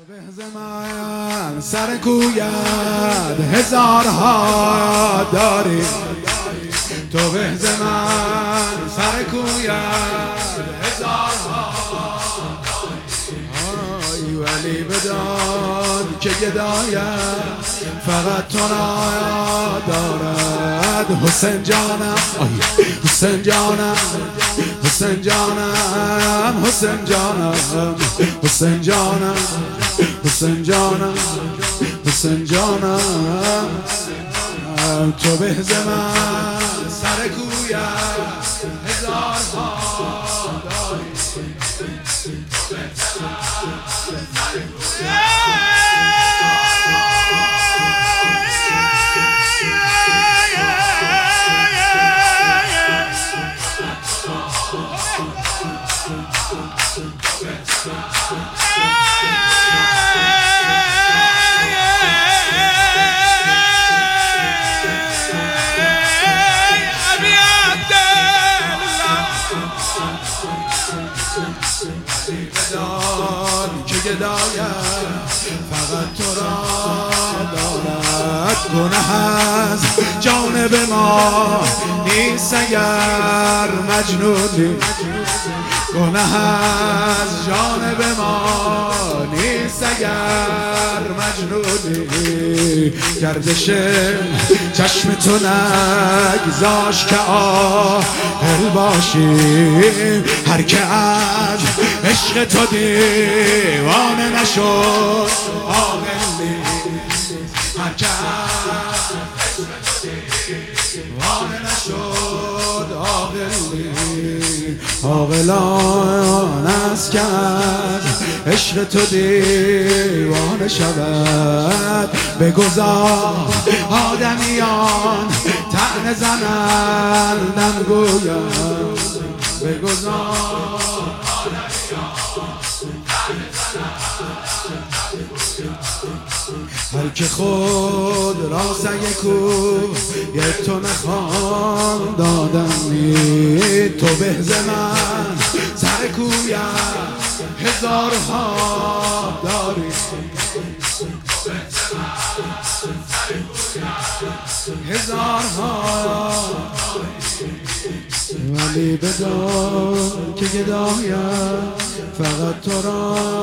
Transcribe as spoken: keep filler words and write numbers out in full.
به من سر کویت هزارها داری، تو به من سر کویت هزارها داری، ولی بدان که گدایت فقط تو را دارد. حسین جانم، حسین جانم، حسین جانم، حسین جانم، حسین جانم، حسین جانم، حسین جانم، تو به من سر کویت هزارها داری، تو به من سر کویت بدان که گدایت فقط تو را دارد. گناه از جانب ما نیست اگر مجنونی، گناه از جانب ما نیست اگر مجنونی. گردش چشم تو نگذاش که عاقل باشیم، هر که از عشق تو دیوانه نشد عاقل نیست، هر که از عشق تو دیوانه نشد عاقل نیست. عاقلان است که از عشق تو دیوانه شود. بگذار آدمیان طعنه زنند نگویم، بگذار هر که خود را سعی کوی تو نخوان دادمی، تو به من سر کویت هزارها داری، هزارها، ولی بدان که گدایت فقط تو را